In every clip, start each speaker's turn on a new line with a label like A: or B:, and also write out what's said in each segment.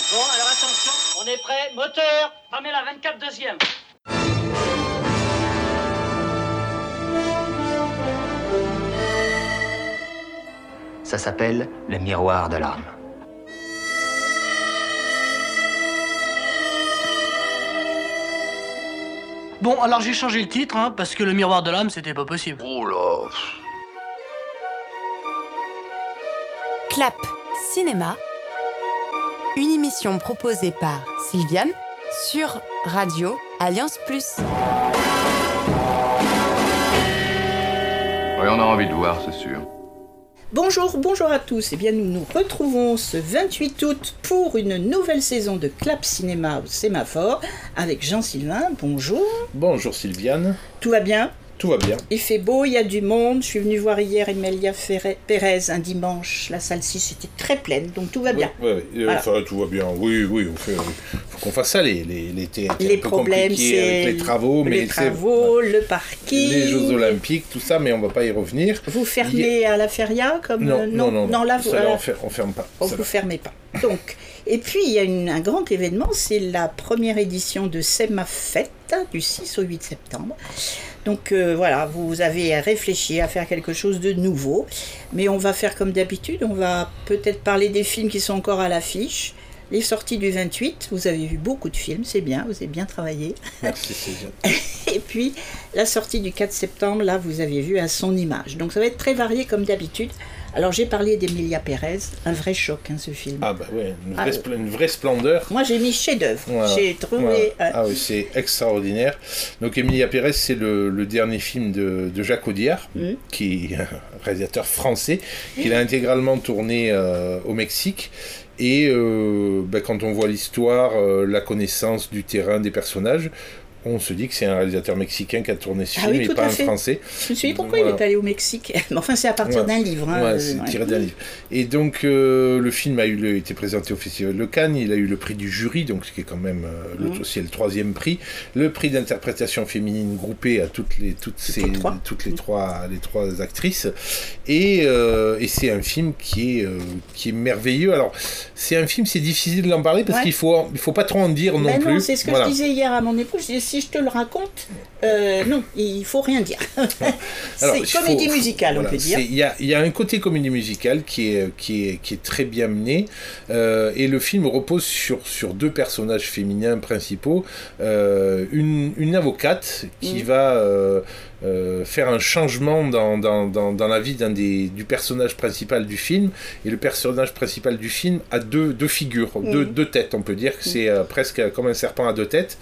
A: Bon, alors attention, on est prêt. Moteur, Pamela 24 deuxième.
B: Ça s'appelle le miroir de l'âme.
C: Bon, alors j'ai changé le titre, hein, parce que le miroir de l'âme, c'était pas possible.
D: Oh là.
E: Clap Cinéma, une émission proposée par Sylviane sur Radio Alliance Plus.
D: Oui, on a envie de voir, c'est sûr.
F: Bonjour à tous. Eh bien, nous nous retrouvons ce 28 août pour une nouvelle saison de Clap Cinéma au Sémaphore avec Jean-Sylvain. Bonjour.
G: Bonjour Sylviane.
F: Tout va bien ?
G: Tout va bien.
F: Il fait beau, il y a du monde. Je suis venue voir hier Emilia Pérez un dimanche. La salle 6 était très pleine, donc tout va bien.
G: Oui,
F: Voilà.
G: tout va bien. Oui, faut qu'on fasse ça. L'été est
F: Les
G: un peu
F: problèmes,
G: compliqué
F: c'est
G: avec les travaux.
F: Le parking.
G: Les Jeux Olympiques, tout ça, mais on va pas y revenir.
F: Vous fermez à la feria comme
G: Non,
F: là,
G: on ferme pas.
F: Vous ne fermez pas. Donc, et puis il y a un grand événement, c'est la première édition de Sémafête du 6 au 8 septembre. Donc voilà, vous avez réfléchi à faire quelque chose de nouveau, mais on va faire comme d'habitude, on va peut-être parler des films qui sont encore à l'affiche. Les sorties du 28, vous avez vu beaucoup de films, c'est bien, vous avez bien travaillé.
G: Merci, c'est bien.
F: Et puis, la sortie du 4 septembre, là, vous avez vu à son image. Donc, ça va être très varié comme d'habitude. Alors, j'ai parlé d'Emilia Pérez, un vrai choc, hein, ce film.
G: Ah bah ouais, une vraie splendeur.
F: Moi, j'ai mis chef-d'œuvre.
G: Voilà.
F: J'ai trouvé...
G: Voilà. Ah oui, c'est extraordinaire. Donc, Emilia Pérez, c'est le dernier film de Jacques Audiard, qui est un réalisateur français, qu'il a intégralement tourné au Mexique. Et quand on voit l'histoire, la connaissance du terrain, des personnages, on se dit que c'est un réalisateur mexicain qui a tourné ce film et pas un français.
F: Je me suis dit pourquoi il est allé au Mexique. Mais enfin, c'est à partir d'un livre. Hein,
G: c'est tiré d'un livre. Et donc, le film a été présenté au Festival de Cannes. Il a eu le prix du jury, donc ce qui est quand même c'est le 3e prix. Le prix d'interprétation féminine groupé à toutes les trois actrices. Et c'est un film qui est merveilleux. Alors, c'est difficile d'en parler parce qu'il faut pas trop en dire non plus.
F: Non, c'est ce que je disais hier à mon époux. Je disais, si je te le raconte, non, il faut rien dire. C'est comédie musicale, on peut dire.
G: Il y a un côté comédie musicale qui est très bien mené, et le film repose sur deux personnages féminins principaux, une avocate qui va faire un changement dans la vie du personnage principal du film, et le personnage principal du film a deux figures, deux têtes, on peut dire que c'est presque comme un serpent à deux têtes.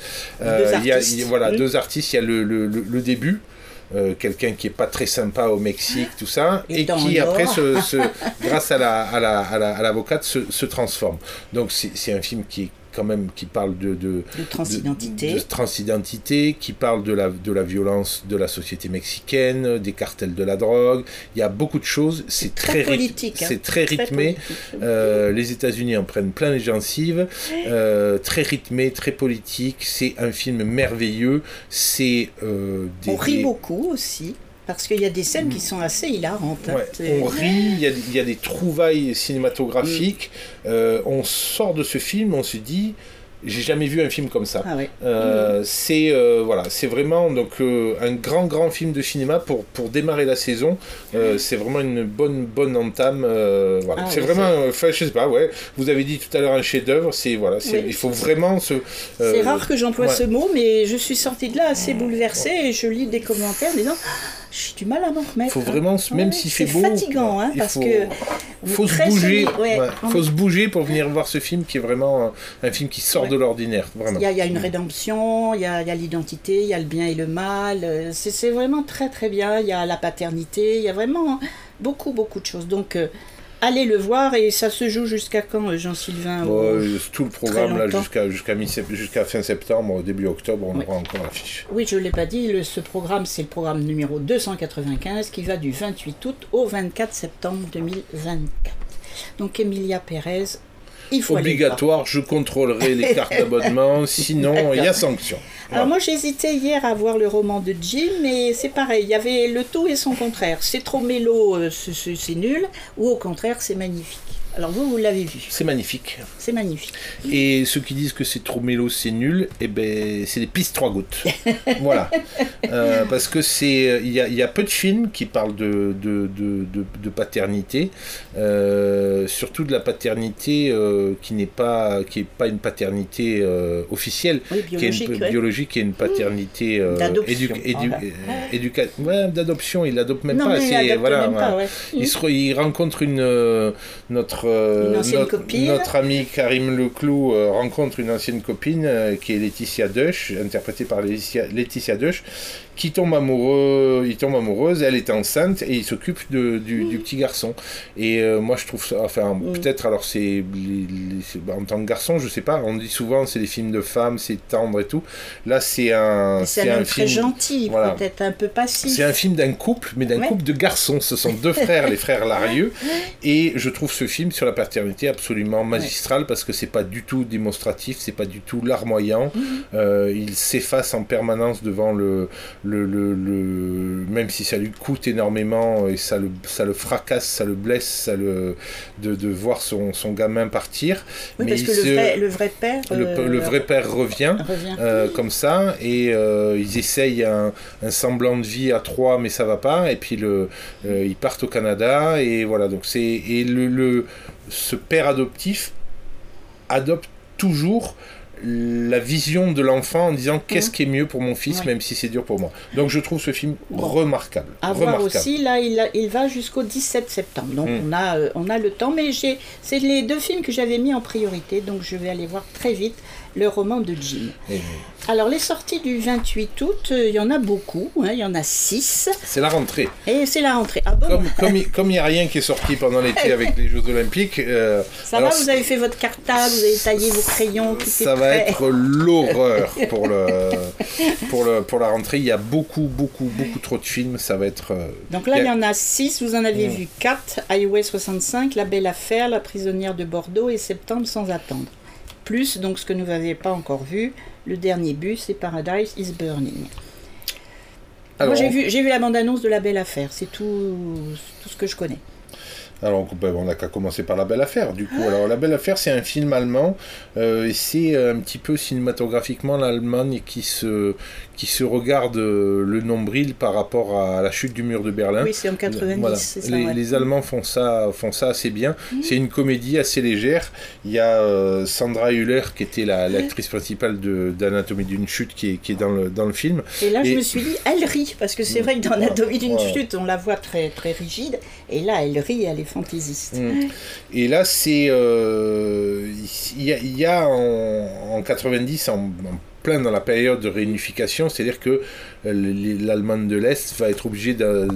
G: Deux artistes. Il y a le début, quelqu'un qui est pas très sympa au Mexique, tout ça, et qui après grâce à l'avocate se transforme. Donc c'est un film qui parle de transidentité, qui parle de la violence de la société mexicaine, des cartels de la drogue. Il y a beaucoup de choses. C'est très politique. C'est très rythmé. Les États-Unis en prennent plein les gencives. Très rythmé, très politique. C'est un film merveilleux.
F: On rit beaucoup aussi. Parce qu'il y a des scènes qui sont assez hilarantes.
G: On rit, il y a des trouvailles cinématographiques. On sort de ce film, on se dit, j'ai jamais vu un film comme ça. C'est vraiment donc un grand film de cinéma pour démarrer la saison. C'est vraiment une bonne entame. C'est vraiment, je sais pas. Vous avez dit tout à l'heure un chef-d'œuvre. Il faut vraiment
F: c'est rare que j'emploie ce mot, mais je suis sortie de là assez bouleversée et je lis des commentaires disant. J'ai du mal à m'en remettre.
G: Il faut vraiment, même s'il fait beau...
F: C'est fatigant, parce que...
G: faut se bouger. Faut se bouger pour venir voir ce film qui est vraiment un film qui sort de l'ordinaire. Vraiment.
F: Il y a une rédemption, il y a l'identité, il y a le bien et le mal. C'est vraiment très très bien. Il y a la paternité, il y a vraiment beaucoup de choses. Donc... allez le voir, et ça se joue jusqu'à quand, Jean-Sylvain?
G: Tout le programme, là, jusqu'à fin septembre, début octobre, on aura encore l'affiche.
F: Oui, je ne l'ai pas dit, ce programme, c'est le programme numéro 295, qui va du 28 août au 24 septembre 2024. Donc, Emilia Pérez, il faut
G: obligatoire, je contrôlerai les cartes d'abonnement, sinon il y a sanction.
F: Alors moi j'hésitais hier à voir le roman de Jim, mais c'est pareil, il y avait le tout et son contraire. C'est trop mélo, c'est nul, ou au contraire c'est magnifique. Alors vous l'avez vu.
G: C'est magnifique.
F: C'est magnifique.
G: Et ceux qui disent que c'est trop mélo, c'est nul, eh ben, c'est des pistes 3 gouttes. Voilà. Parce que il y a peu de films qui parlent de paternité, surtout de la paternité qui n'est pas une paternité officielle,
F: oui, biologique,
G: qui est une paternité d'adoption. Il l'adopte même
F: non,
G: pas.
F: Il
G: rencontre notre ami Karim Leclou rencontre une ancienne copine qui est Laetitia Dush, interprétée par Laetitia Dush, qui tombe amoureuse, elle est enceinte et il s'occupe du petit garçon. Et moi je trouve ça, peut-être, alors en tant que garçon, je sais pas, on dit souvent c'est des films de femmes, c'est tendre et tout. Là c'est un
F: film très
G: film
F: gentil, peut-être un peu passif.
G: C'est un film d'un couple, mais d'un couple de garçons. Ce sont deux frères, les frères Larieux. Et je trouve ce film sur la paternité absolument magistral parce que c'est pas du tout démonstratif, c'est pas du tout larmoyant. Il s'efface en permanence devant même si ça lui coûte énormément et ça le fracasse, ça le blesse, de voir son gamin partir.
F: Oui, mais parce que le vrai père...
G: Le vrai père revient. Comme ça, et ils essayent un semblant de vie à 3, mais ça va pas, et puis ils partent au Canada, et voilà, donc ce père adoptif adopte toujours la vision de l'enfant en disant qu'est-ce qui est mieux pour mon fils, même si c'est dur pour moi. Donc je trouve ce film remarquable.
F: À voir aussi, là il va jusqu'au 17 septembre, donc on a le temps, mais c'est les 2 films que j'avais mis en priorité, donc je vais aller voir très vite le roman de Jim. Alors les sorties du 28 août, il y en a beaucoup, il y en a 6.
G: C'est la rentrée.
F: Et c'est la rentrée. Ah bon,
G: comme il n'y a rien qui est sorti pendant l'été avec les Jeux Olympiques...
F: ça va, vous avez fait votre cartable, vous avez taillé vos crayons, tout
G: ça va être l'horreur pour la rentrée. Il y a beaucoup trop de films, ça va être...
F: Donc là, il y en a 6, vous en avez vu 4, Highway 65, La Belle Affaire, La Prisonnière de Bordeaux et Septembre sans attendre. Plus, donc ce que nous n'avions pas encore vu, Le Dernier Bus et Paradise is Burning. Alors, moi j'ai vu la bande-annonce de La Belle Affaire, c'est tout ce que je connais.
G: Alors, on n'a qu'à commencer par La Belle Affaire, du coup. Alors, La Belle Affaire, c'est un film allemand, et c'est un petit peu cinématographiquement l'Allemagne qui se regarde le nombril par rapport à la chute du mur de Berlin.
F: Oui, c'est en 90,
G: voilà.
F: C'est ça.
G: Les Allemands font ça assez bien. C'est une comédie assez légère. Il y a Sandra Hüller, qui était l'actrice principale d'Anatomie d'une chute, qui est dans le film.
F: Et là, je me suis dit, elle rit, parce que c'est vrai que dans Anatomie d'une chute, on la voit très, très rigide, et là, elle rit, elle est fantaisiste.
G: Et là, c'est... Il y a en 90, en plein dans la période de réunification, c'est-à-dire que l'Allemagne de l'Est va être obligée de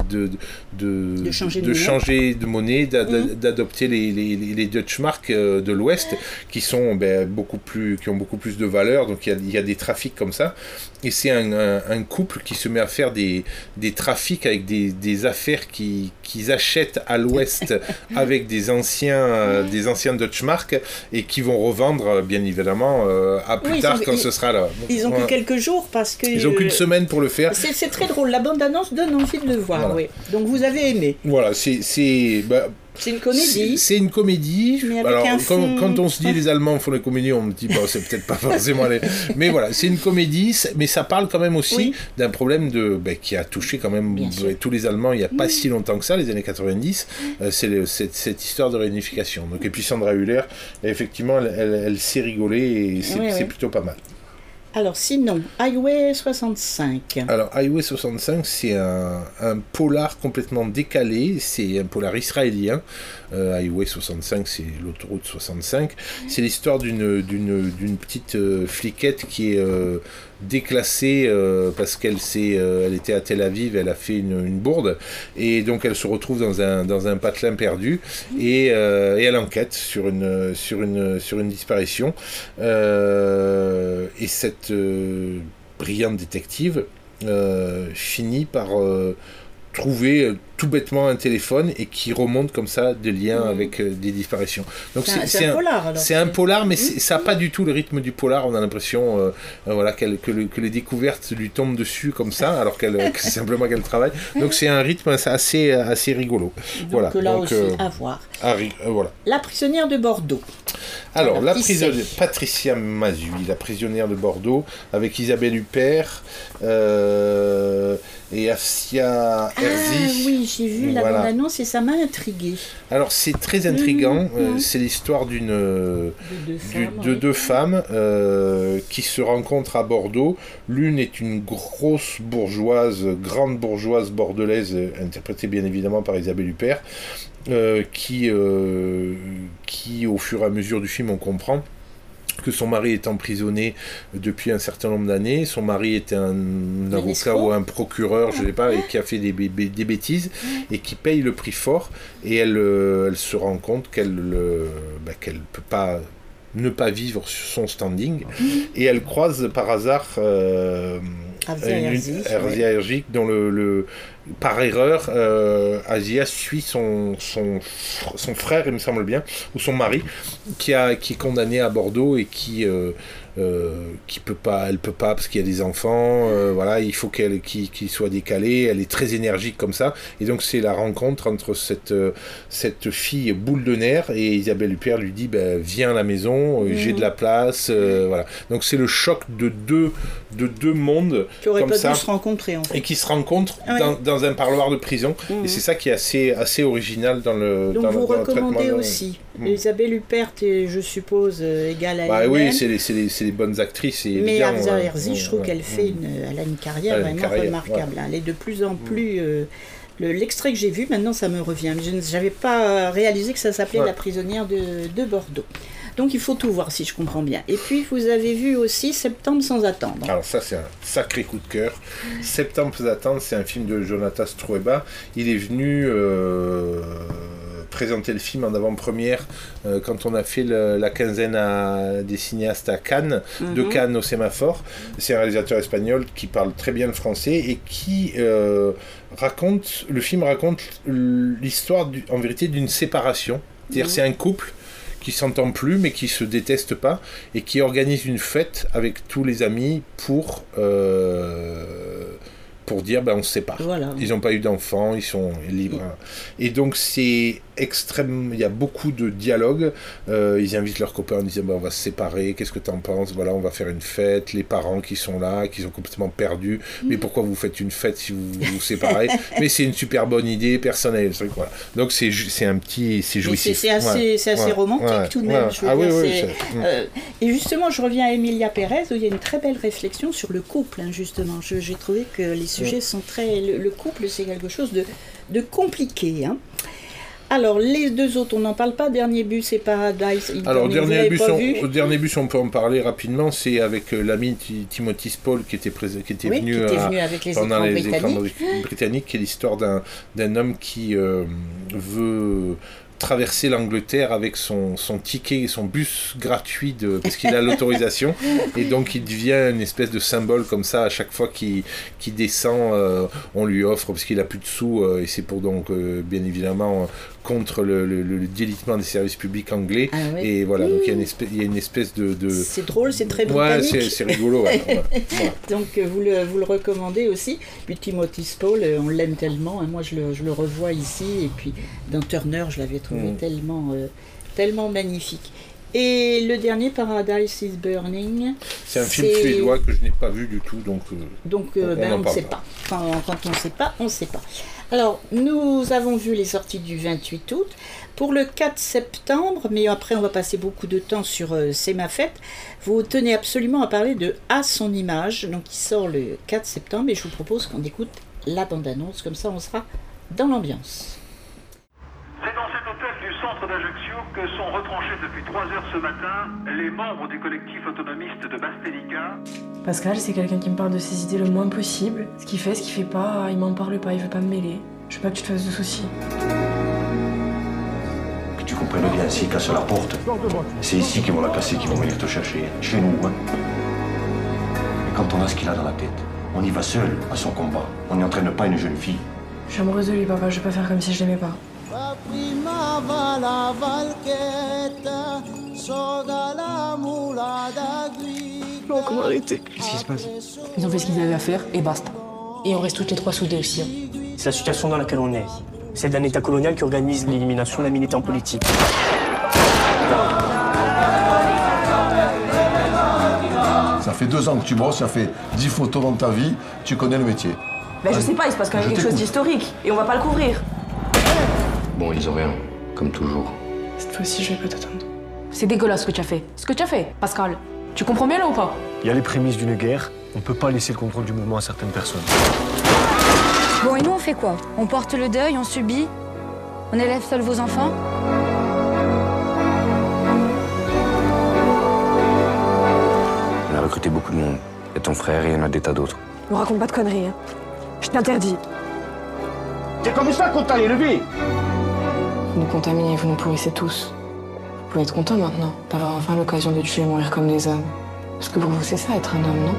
G: changer de monnaie, d'adopter les Deutschmark de l'Ouest, qui sont qui ont beaucoup plus de valeur, donc il y a des trafics comme ça, et c'est un couple qui se met à faire des trafics avec des affaires qu'ils achètent à l'Ouest avec des anciens Deutschmark, et qui vont revendre bien évidemment à plus tard quand ce sera là.
F: Ils ont que quelques jours parce que...
G: Ils ont qu'une semaine pour le faire.
F: C'est très drôle, la bande-annonce donne envie de le voir, voilà. Oui. Donc vous avez aimé.
G: Voilà, c'est
F: une comédie.
G: C'est une comédie.
F: Mais avec un fond...
G: quand on se dit les Allemands font des comédies, on me dit c'est peut-être pas forcément les... Mais voilà, c'est une comédie, mais ça parle quand même aussi d'un problème qui a touché quand même tous les Allemands il n'y a pas si longtemps que ça, les années 90. C'est cette histoire de réunification. Donc, et puis Sandra Hüller, effectivement, elle sait rigoler et c'est plutôt pas mal.
F: Alors sinon, Highway 65.
G: Alors Highway 65, c'est un polar complètement décalé, c'est un polar israélien. Highway 65, c'est l'autoroute 65. C'est l'histoire d'une petite fliquette qui est déclassée parce qu'elle était à Tel Aviv, elle a fait une bourde, et donc elle se retrouve dans un patelin perdu, et elle enquête sur une disparition, et cette brillante détective finit par trouver tout bêtement un téléphone et qui remonte comme ça des liens avec des disparitions. Donc
F: c'est un polar alors.
G: C'est un polar, mais ça n'a pas du tout le rythme du polar. On a l'impression que les découvertes lui tombent dessus comme ça, alors que c'est simplement qu'elle travaille. Donc c'est un rythme assez rigolo.
F: Donc
G: voilà.
F: là aussi à voir.
G: Voilà.
F: La prisonnière de Bordeaux.
G: Alors, Patricia Mazui, la prisonnière de Bordeaux, avec Isabelle Huppert et Afsia Herzi.
F: Oui, j'ai vu la bande-annonce et ça m'a intriguée.
G: Alors, c'est très intriguant. C'est l'histoire de deux femmes qui se rencontrent à Bordeaux. L'une est une grosse grande bourgeoise bordelaise, interprétée bien évidemment par Isabelle Huppert. Qui au fur et à mesure du film on comprend que son mari est emprisonné depuis un certain nombre d'années, son mari était un avocat ou un procureur, je ne sais pas, et qui a fait des bêtises et qui paye le prix fort, et elle se rend compte qu'elle peut pas ne pas vivre sur son standing, et elle croise par hasard Afsia Herzi, dont par erreur, Asia suit son frère, il me semble bien, ou son mari, qui est condamné à Bordeaux et qui peut pas, elle peut pas parce qu'il y a des enfants, voilà, il faut qu'il soit décalé. Elle est très énergique comme ça, et donc c'est la rencontre entre cette fille boule de nerfs, et Isabelle Huppert lui dit viens à la maison, j'ai de la place, voilà. Donc c'est le choc de deux mondes
F: qui auraient
G: comme
F: pas
G: ça,
F: dû se rencontrer en fait.
G: et qui se rencontrent dans un parloir de prison, et c'est ça qui est assez original dans le
F: donc vous recommandez
G: traitement
F: aussi Isabelle Huppert, je suppose égale à elle-même.
G: Oui, c'est les bonnes actrices,
F: mais Afsia Herzi, je trouve qu'elle elle a une carrière vraiment remarquable. Elle est de plus en plus l'extrait que j'ai vu maintenant ça me revient, je n'avais pas réalisé que ça s'appelait La prisonnière de Bordeaux. Donc il faut tout voir si je comprends bien. Et puis vous avez vu aussi Septembre sans attendre.
G: Alors ça c'est un sacré coup de cœur. Septembre sans attendre, c'est un film de Jonathan Strueba. Il est venu présenter le film en avant-première quand on a fait la quinzaine des cinéastes à Cannes, de Cannes au Sémaphore. C'est un réalisateur espagnol qui parle très bien le français et qui le film raconte l'histoire en vérité d'une séparation. C'est-à-dire c'est un couple qui s'entend plus mais qui se déteste pas et qui organise une fête avec tous les amis pour dire on se sépare. Voilà. Ils n'ont pas eu d'enfants, ils sont libres. Et donc c'est extrême, il y a beaucoup de dialogues. Ils invitent leurs copains en disant on va se séparer, qu'est-ce que tu en penses, voilà, on va faire une fête, les parents qui sont là, qui sont complètement perdus, mais pourquoi vous faites une fête si vous vous séparez? Mais c'est une super bonne idée, personnelle, truc, voilà. Donc c'est jouissif.
F: C'est assez romantique tout de même. Et justement, je reviens à Emilia Pérez où il y a une très belle réflexion sur le couple, justement. J'ai trouvé que les sujets sont très... Le couple, c'est quelque chose de compliqué, Alors, les deux autres, on n'en parle pas. Dernier bus et Paradise.
G: Alors, Dernier bus, on peut en parler rapidement. C'est avec l'ami Timothy Spall qui était venu
F: avec les
G: pendant les
F: écrans
G: britanniques, qui est l'histoire d'un homme qui veut traverser l'Angleterre avec son ticket, son bus gratuit parce qu'il a l'autorisation, et donc il devient une espèce de symbole comme ça. À chaque fois qu'il descend, on lui offre, parce qu'il a plus de sous, et c'est pour donc bien évidemment contre le délitement des services publics anglais. Et voilà, donc il y a une espèce de...
F: C'est drôle, c'est très britannique.
G: Ouais, c'est rigolo. Ouais.
F: Donc vous le recommandez aussi. Puis Timothy Spall, on l'aime tellement. Moi, je le revois ici. Et puis dans Turner, je l'avais trouvé tellement magnifique. Et le dernier, Paradise is Burning.
G: C'est un film suédois que je n'ai pas vu du tout. Donc
F: on ne sait pas. Quand on ne sait pas, on ne sait pas. Alors, nous avons vu les sorties du 28 août. Pour le 4 septembre, mais après on va passer beaucoup de temps sur C'est ma fête, vous tenez absolument à parler de À son image, donc qui sort le 4 septembre, et je vous propose qu'on écoute la bande-annonce, comme ça on sera dans l'ambiance.
D: C'est dans cet hôtel du centre d'Ajaccio que sont retranchés depuis 3 heures ce matin les membres du collectif autonomiste de Bastelica.
H: Pascal, c'est quelqu'un qui me parle de ses idées le moins possible. Ce qu'il fait pas, il m'en parle pas, il veut pas me mêler. Je veux pas que tu te fasses de soucis.
I: Que tu comprennes bien, s'ils cassent la porte, c'est ici qu'ils vont la casser, qu'ils vont venir te chercher. Chez nous, Et quand on a ce qu'il a dans la tête, on y va seul à son combat. On n'entraîne pas une jeune fille.
H: Je suis amoureuse de lui, papa, je vais pas faire comme si je l'aimais pas.
J: Non, comment arrêter?
K: Qu'est-ce qui se passe?
H: Ils ont fait ce qu'ils avaient à faire et basta. Et on reste toutes les trois soudées aussi.
J: C'est la situation dans laquelle on est. C'est d'un État colonial qui organise l'élimination d'un militant politique.
I: Ça fait 2 ans que tu bosses, ça fait 10 photos dans ta vie, tu connais le métier.
H: Ben je sais pas, il se passe quand même quelque chose d'historique et on va pas le couvrir.
B: Bon, ils ont rien, comme toujours.
H: Cette fois-ci, je vais pas t'attendre. C'est dégueulasse ce que tu as fait. Ce que tu as fait, Pascal. Tu comprends bien là ou pas?
K: Il y a les prémices d'une guerre. On peut pas laisser le contrôle du mouvement à certaines personnes.
L: Bon, et nous, on fait quoi? On porte le deuil, on subit? On élève seuls vos enfants?
B: On a recruté beaucoup de monde. Il y a ton frère et il y en a des tas d'autres.
H: Ne raconte pas de conneries, hein. Je t'interdis.
J: C'est comme ça qu'on t'a élevé.
H: Vous nous contaminez, vous nous pourrissez tous. Vous pouvez être content maintenant d'avoir enfin l'occasion de tuer et mourir comme des hommes. Parce que pour vous, c'est ça, être un homme, non?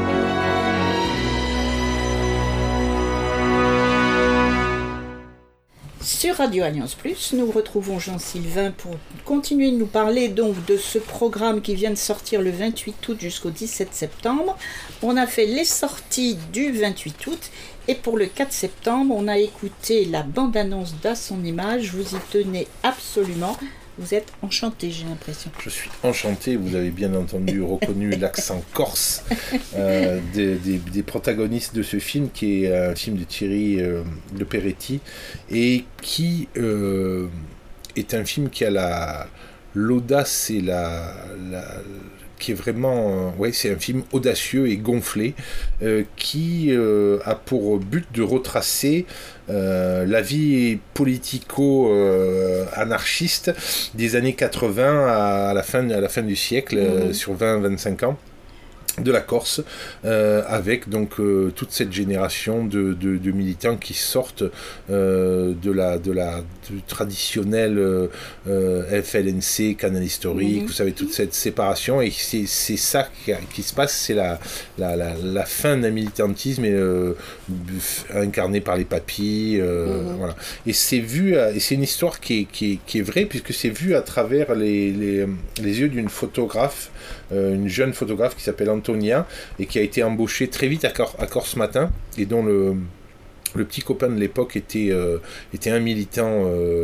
F: Sur Radio Alliance Plus, nous retrouvons Jean-Sylvain pour continuer de nous parler donc de ce programme qui vient de sortir le 28 août jusqu'au 17 septembre. On a fait les sorties du 28 août et pour le 4 septembre, on a écouté la bande-annonce d'À son image. Vous y tenez absolument. Vous êtes enchanté, j'ai l'impression.
G: Je suis enchanté, vous avez bien entendu reconnu l'accent corse des protagonistes de ce film, qui est un film de Thierry de Peretti, et qui est un film qui a l'audace et qui est vraiment... c'est un film audacieux et gonflé, qui a pour but de retracer la vie politico-anarchiste des années 80 à la fin du siècle, sur 20-25 ans, de la Corse, avec donc toute cette génération de militants qui sortent du traditionnel FLNC, Canal Historique, vous savez, toute cette séparation, et c'est ça qui se passe, c'est la fin d'un militantisme incarné par les papis, voilà. Et c'est vu, et c'est une histoire qui est vraie, puisque c'est vu à travers les yeux d'une photographe, une jeune photographe qui s'appelle Antonia, et qui a été embauchée très vite à Corse Matin, et dont le petit copain de l'époque était un militant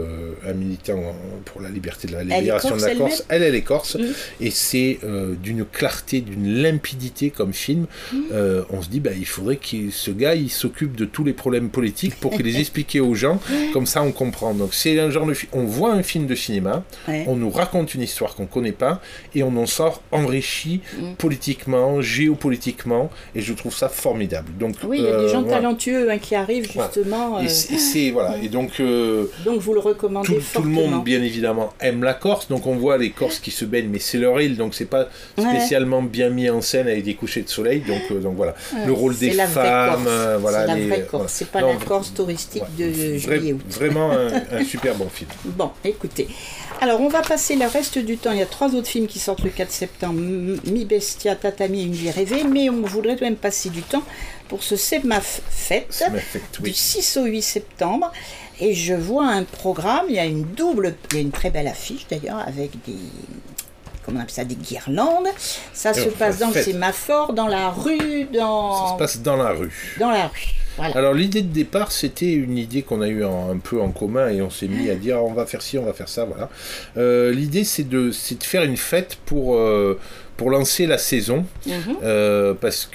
G: pour la liberté, de la libération de la Corse. Elle est corse, et c'est d'une clarté, d'une limpidité comme film. On se dit, il faudrait que ce gars il s'occupe de tous les problèmes politiques pour les expliquer aux gens, comme ça on comprend. Donc c'est un genre de film, on voit un film de cinéma, on nous raconte une histoire qu'on connaît pas, et on en sort enrichi politiquement, géopolitiquement, et je trouve ça formidable. Donc
F: il y a des gens talentueux qui arrivent justement.
G: Et donc
F: vous le recommandez
G: tout le monde bien évidemment aime la Corse, donc on voit les Corses qui se baignent, mais c'est leur île, donc c'est pas spécialement bien mis en scène avec des couchers de soleil, donc voilà, le rôle des femmes,
F: c'est la vraie Corse, c'est pas la Corse touristique de juillet-août.
G: Vraiment un super bon film.
F: Bon, écoutez, alors on va passer le reste du temps, il y a 3 autres films qui sortent le 4 septembre, Mi Bestia, Tatami et Une vie rêvée, mais on voudrait quand même passer du temps pour ce C'est ma fête, du 6 au 8 septembre, et je vois un programme, il y a une très belle affiche d'ailleurs, avec des guirlandes, ça se passe dans le sémaphore, dans la rue, ça
G: se passe dans la rue.
F: Voilà.
G: Alors l'idée de départ, c'était une idée qu'on a eu un peu en commun, et on s'est mis à dire on va faire ci, on va faire ça, voilà. L'idée c'est de faire une fête pour lancer la saison, parce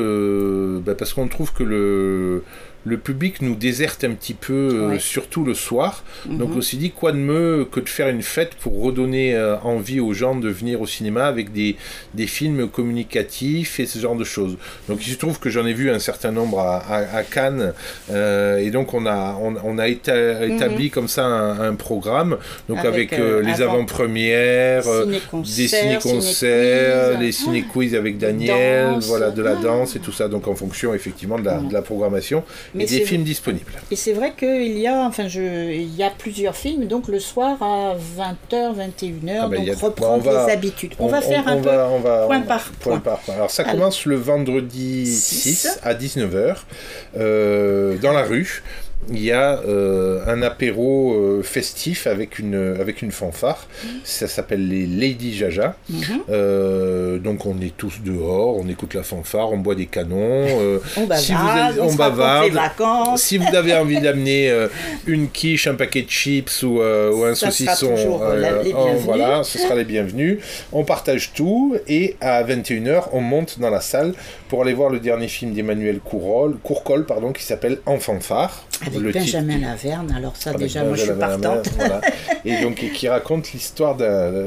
G: qu'on trouve que le public nous déserte un petit peu, surtout le soir. Donc on s'est dit, quoi de mieux que de faire une fête pour redonner envie aux gens de venir au cinéma avec des films communicatifs et ce genre de choses. Donc il se trouve que j'en ai vu un certain nombre à Cannes, et donc on a établi comme ça un programme, donc avec les avant-premières, des ciné-concerts, les ciné-quiz avec Daniel, de la danse et tout ça, donc en fonction effectivement de la programmation. Et des films disponibles.
F: Et c'est vrai qu'il y a, il y a plusieurs films, donc le soir à 20h, 21h, donc reprendre les habitudes. On va faire un peu point par point.
G: Alors ça commence le vendredi 6 à 19h, dans la rue. il y a un apéro festif avec une fanfare. Ça s'appelle les Lady Jaja. Donc on est tous dehors, on écoute la fanfare, on boit des canons.
F: On bavarde, on bavarde. Les vacances.
G: Si vous avez envie d'amener une quiche, un paquet de chips ou un saucisson, voilà, ce sera les bienvenus. On partage tout et à 21h, on monte dans la salle pour aller voir le dernier film d'Emmanuel Courcol, qui s'appelle En fanfare.
F: Avec Benjamin Laverne, alors ça déjà, moi je suis partante.
G: Voilà. Et donc qui raconte l'histoire de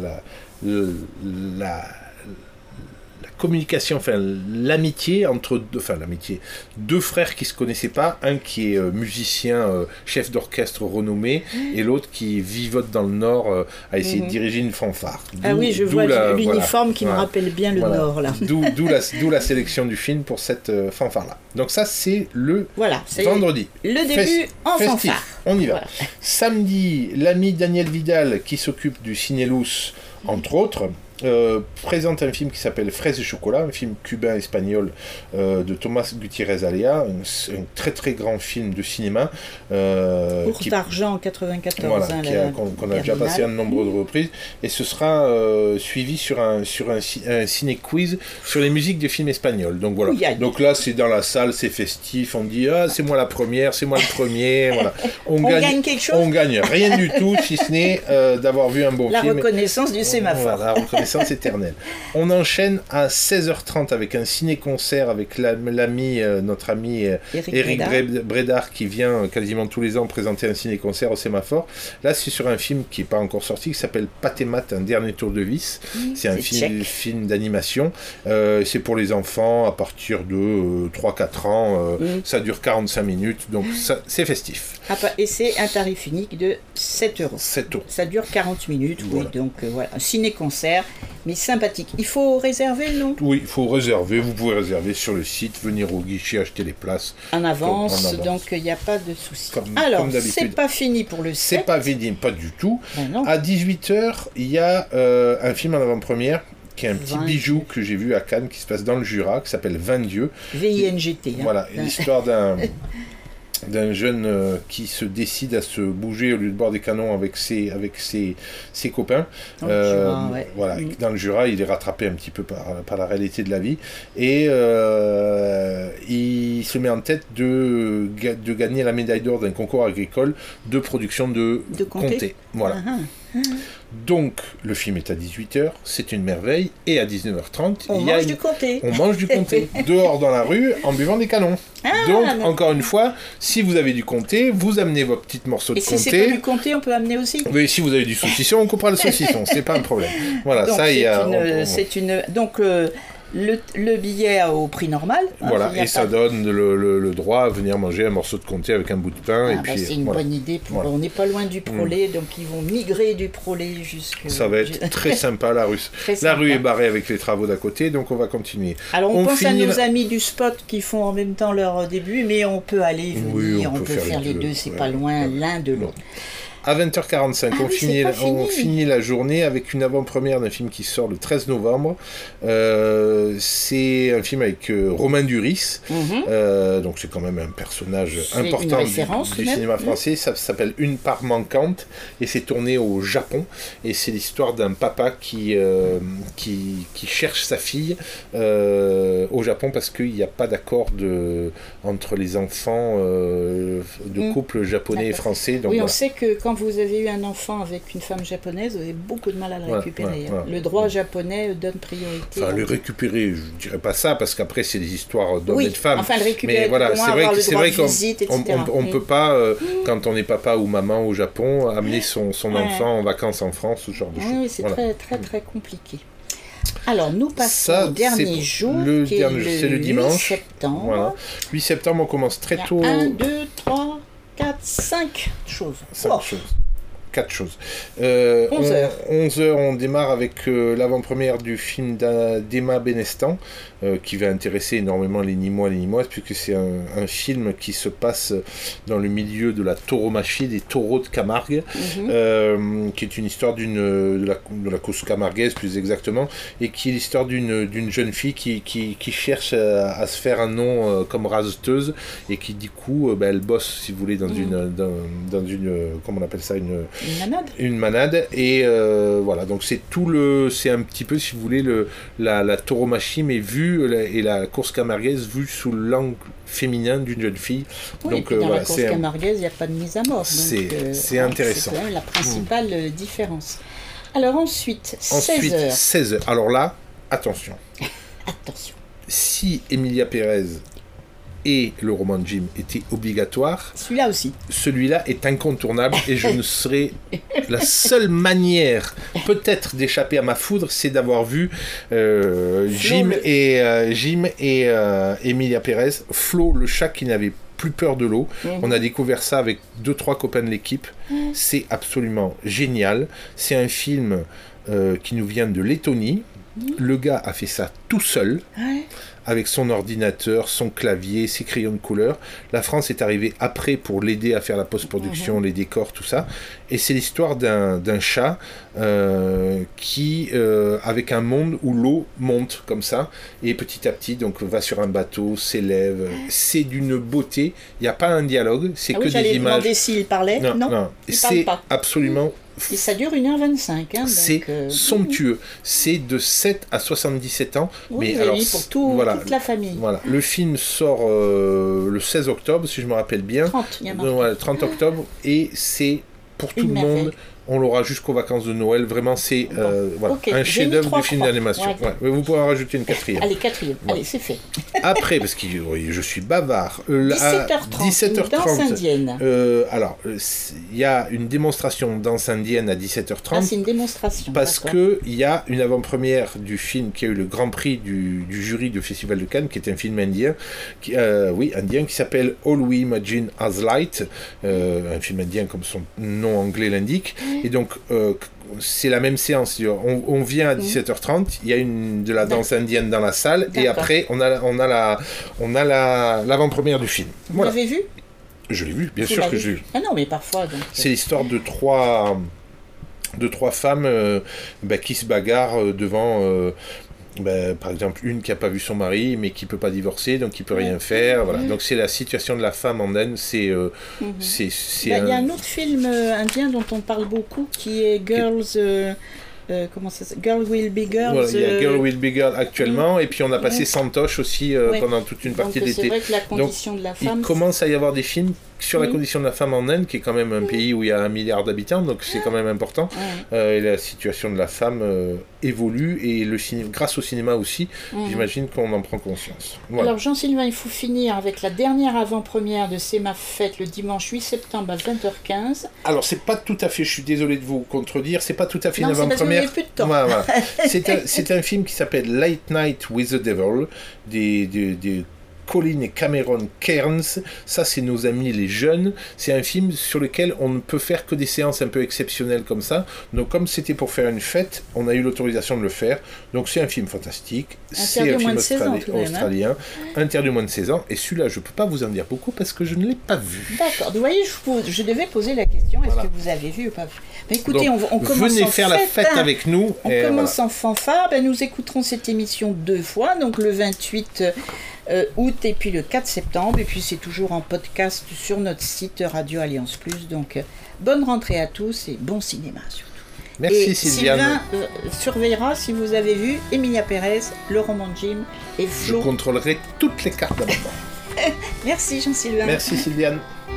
G: la communication, l'amitié entre deux frères qui se connaissaient pas, un qui est musicien, chef d'orchestre renommé, et l'autre qui vivote dans le Nord à essayer de diriger une fanfare.
F: Je vois l'uniforme qui me rappelle bien le Nord là.
G: D'où la sélection du film pour cette fanfare là. Donc ça c'est le vendredi.
F: Le début en
G: festif.
F: fanfare.
G: On y va. Samedi, l'ami Daniel Vidal qui s'occupe du Cinélus entre autres. Présente un film qui s'appelle Fraises et chocolat, un film cubain-espagnol de Tomás Gutiérrez Alea, un très très grand film de cinéma.
F: Ours d'argent en 94,
G: qu'on a déjà passé à de nombreuses reprises, et ce sera suivi sur un ciné-quiz sur les musiques des films espagnols. Donc voilà. Donc là c'est dans la salle, c'est festif, on dit c'est moi la première, c'est moi le premier. Voilà.
F: On gagne quelque chose.
G: On gagne rien du tout, si ce n'est d'avoir vu un bon film.
F: La reconnaissance du sémaphore.
G: La reconnaissance éternelle. On enchaîne à 16h30 avec un ciné-concert avec notre ami Eric Brédard qui vient quasiment tous les ans présenter un ciné-concert au sémaphore. Là, c'est sur un film qui n'est pas encore sorti, qui s'appelle Pat et Matt, un dernier tour de vis. C'est un film d'animation. C'est pour les enfants à partir de 3-4 ans. Ça dure 45 minutes, donc c'est festif.
F: Et c'est un tarif unique de 7 €.
G: 7 €.
F: Ça dure 40 minutes, voilà. Donc voilà, un ciné-concert, mais sympathique. Il faut réserver, non ?
G: Oui, il faut réserver. Vous pouvez réserver sur le site, venir au guichet, acheter les places.
F: En avance. Donc il n'y a pas de souci. Alors, c'est pas fini pour le 7.
G: C'est pas fini, pas du tout. À 18h, il y a un film en avant-première qui est un petit bijou que j'ai vu à Cannes, qui se passe dans le Jura, qui s'appelle 20 dieux.
F: VINGT.
G: Voilà, l'histoire d'un jeune qui se décide à se bouger au lieu de boire des canons avec ses copains. Dans le Jura, voilà, dans le Jura, il est rattrapé un petit peu par la réalité de la vie. Et il se met en tête de gagner la médaille d'or d'un concours agricole de production de comté. Voilà. Donc, le film est à 18h, c'est une merveille, et à 19h30,
F: on mange du comté.
G: On mange du comté, dehors dans la rue, en buvant des canons. Donc, encore une fois, si vous avez du comté, vous amenez vos petits morceaux de comté.
F: Et si c'est pas du comté, on peut amener aussi.
G: Oui, si vous avez du saucisson, on coupera le saucisson, c'est pas un problème. Voilà, donc, ça, il y a...
F: Donc, le billet au prix normal.
G: Voilà, et ça donne le droit à venir manger un morceau de comté avec un bout de pain. Et puis,
F: c'est une bonne idée. On n'est pas loin du Prolet, donc ils vont migrer du Prolet jusque...
G: Ça va être très sympa, la rue. La rue est barrée avec les travaux d'à côté, donc on va continuer.
F: Alors on pense à nos amis du spot qui font en même temps leur début, mais on peut aller venir, on peut faire les deux, c'est pas loin l'un de l'autre.
G: À 20h45, on finit la journée avec une avant-première d'un film qui sort le 13 novembre. C'est un film avec Romain Duris. Donc c'est quand même un personnage important du cinéma français. Ça s'appelle Une part manquante et c'est tourné au Japon. Et c'est l'histoire d'un papa qui cherche sa fille au Japon parce qu'il n'y a pas d'accord entre les enfants de couples japonais et français. Donc,
F: on sait que quand vous avez eu un enfant avec une femme japonaise, vous avez beaucoup de mal à le récupérer. Le droit japonais donne priorité.
G: Enfin, le récupérer, je ne dirais pas ça, parce qu'après, c'est des histoires d'hommes et de femmes.
F: Enfin, le récupérer,
G: mais voilà, c'est vrai qu'on
F: ne
G: peut pas, quand on est papa ou maman au Japon, amener son enfant en vacances en France, ce genre de choses.
F: Oui, c'est très, très compliqué. Alors, nous passons au dernier jour, c'est
G: le dimanche.
F: 8 septembre.
G: Voilà. 8 septembre, on commence très tôt.
F: 1, 2, 3, 4, 5 choses.
G: 5 choses. 4 choses.
F: 11h.
G: 11h, on démarre avec l'avant-première du film d'Emma Benestan, qui va intéresser énormément les Nîmoises, puisque c'est un film qui se passe dans le milieu de la tauromachie, des taureaux de Camargue, qui est une histoire de la course camarguaise plus exactement, et qui est l'histoire d'une jeune fille qui cherche à se faire un nom comme raseteuse, et qui du coup elle bosse, si vous voulez, dans une comment on appelle ça, une manade, et voilà, donc c'est un petit peu, si vous voulez, la tauromachie, mais vue, et la course camarguaise vue sous l'angle féminin d'une jeune fille.
F: Oui,
G: donc
F: dans la course camarguaise, il n'y a pas de mise à mort.
G: C'est intéressant.
F: C'est quand même la principale différence. Alors ensuite
G: 16h. Alors là, attention.
F: Attention.
G: Si Emilia Pérez et le roman de Jim étaient obligatoires, celui-là est incontournable, et je ne serais... La seule manière peut-être d'échapper à ma foudre, c'est d'avoir vu Jim et Emilia Pérez, Flo, le chat qui n'avait plus peur de l'eau. On a découvert ça avec 2-3 copains de l'équipe. C'est absolument génial. C'est un film qui nous vient de Lettonie. Le gars a fait ça tout seul, avec son ordinateur, son clavier, ses crayons de couleur. La France est arrivée après pour l'aider à faire la post-production, les décors, tout ça. Et c'est l'histoire d'un chat qui, avec un monde où l'eau monte comme ça, et petit à petit, donc va sur un bateau, s'élève. C'est d'une beauté. Il n'y a pas un dialogue, c'est que des images.
F: J'allais demander s'il parlait. Non, il parle pas.
G: Absolument.
F: Et ça dure 1h25.
G: C'est somptueux. C'est de 7 à 77 ans.
F: Oui,
G: mais alors,
F: pour toute la famille.
G: Voilà. Le film sort le 16 octobre, si je me rappelle bien. 30 octobre. Et c'est pour tout le monde. On l'aura jusqu'aux vacances de Noël. Vraiment, c'est un chef-d'œuvre du film d'animation. Vous pourrez en rajouter une 4e.
F: Allez, 4e. Allez, c'est fait.
G: Après, parce que je suis bavard.
F: 17h30. Danse indienne.
G: Alors, il y a une démonstration danse indienne à 17h30.
F: Ah, c'est une démonstration.
G: Parce qu'il y a une avant-première du film qui a eu le grand prix du jury du Festival de Cannes, qui est un film indien, qui s'appelle All We Imagine As Light. Un film indien comme son nom anglais l'indique. Et donc, c'est la même séance. On vient à 17h30, il y a de la danse indienne dans la salle, et après, on a l'avant-première du film.
F: Vous l'avez vu ?
G: Je l'ai vu, bien sûr que je l'ai vu.
F: Ah non, mais parfois... Donc...
G: C'est l'histoire de trois femmes qui se bagarrent devant... par exemple, une qui n'a pas vu son mari, mais qui ne peut pas divorcer, donc qui ne peut rien faire. Voilà. Donc c'est la situation de la femme en Inde. Il y a
F: un autre film indien dont on parle beaucoup, qui est Girls... comment ça s'appelle ? Girl Will Be Girls.
G: Voilà, il y a Girl Will Be Girl actuellement, et puis on a passé Santosh aussi pendant toute une partie de l'été.
F: C'est vrai que la condition de la femme...
G: Il commence à y avoir des films sur la condition de la femme en Inde, qui est quand même un pays où il y a 1 milliard d'habitants, donc c'est quand même important. Et la situation de la femme évolue, et grâce au cinéma aussi, j'imagine qu'on en prend conscience. Voilà.
F: Alors Jean-Sylvain, il faut finir avec la dernière avant-première de C'est ma fête, le dimanche 8 septembre à 20h15.
G: Alors c'est pas tout à fait, je suis désolé de vous contredire, c'est pas tout à fait une avant-première.
F: Plus de temps.
G: Voilà. C'est un film qui s'appelle Late Night with the Devil, des Colin et Cameron Cairns. Ça, c'est nos amis les jeunes. C'est un film sur lequel on ne peut faire que des séances un peu exceptionnelles comme ça. Donc, comme c'était pour faire une fête, on a eu l'autorisation de le faire. Donc, c'est un film fantastique. C'est un film australien, interdit moins de 16 ans. Et celui-là, je ne peux pas vous en dire beaucoup parce que je ne l'ai pas vu.
F: D'accord. Vous voyez, je devais poser la question, est-ce que vous avez vu ou pas vu ? Mais écoutez,
G: donc,
F: on commence
G: venez faire la fête avec nous.
F: On commence en fanfare. Nous écouterons cette émission 2 fois. Donc, le 28... août et puis le 4 septembre, et puis c'est toujours en podcast sur notre site Radio Alliance Plus. Donc bonne rentrée à tous et bon cinéma surtout.
G: Merci Sylviane.
F: Sylvain surveillera si vous avez vu Emilia Pérez, le roman de Jim et Flo.
G: Je contrôlerai toutes les cartes d'abord.
F: Merci Jean-Sylvain.
G: Merci Sylviane.